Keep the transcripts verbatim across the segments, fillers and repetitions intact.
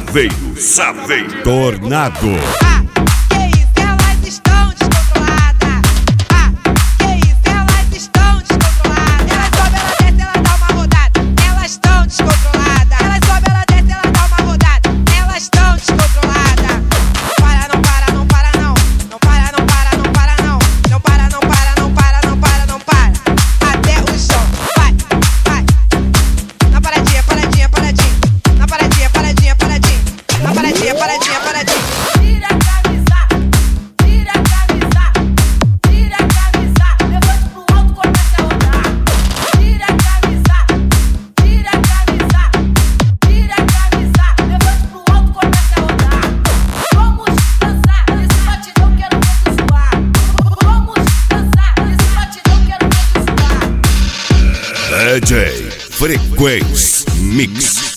Saveiro, Saveiro, Tornado. Ah, que isso, elas estão descontroladas. Ah, que isso, elas estão descontroladas. Elas sobem, ela desce, ela dá uma rodada. Elas estão descontroladas. Elas sobem, ela desce, ela dá uma rodada. Elas estão descontroladas. Para, não para, não para, não. Não para, não para, não para, não. Não para, não para, não para, não para, não para. Até o chão. Vai, vai. Na paradinha, paradinha, paradinha. Na paradinha, paradinha, paradinha. Na paradinha, paradinha, paradinha. Tira a camisa, tira a camisa, tira a camisa, levante pro alto, comece a rodar. Tira a camisa, tira a camisa, tira a camisa, levante pro alto, comece a rodar. Vamos dançar nesse batidão, quero ver tu suar. Vamos dançar nesse batidão, quero ver tu suar. D J Frequência Mix.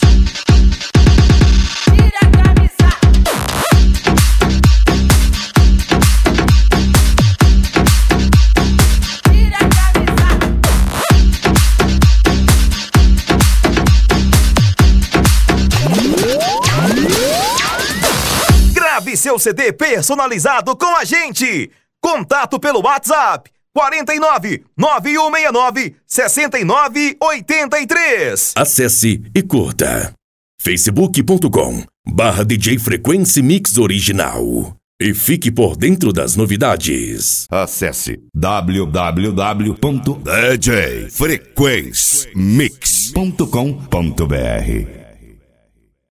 Tira a camisa. Tira a camisa. Grave seu C D personalizado com a gente. Contato pelo WhatsApp quarenta e nove, nove um seis nove, sessenta e nove oitenta e três. Acesse e curta facebook ponto com barra D J Frequência Mix Original e fique por dentro das novidades. Acesse w w w ponto d j frequência mix ponto com ponto b r.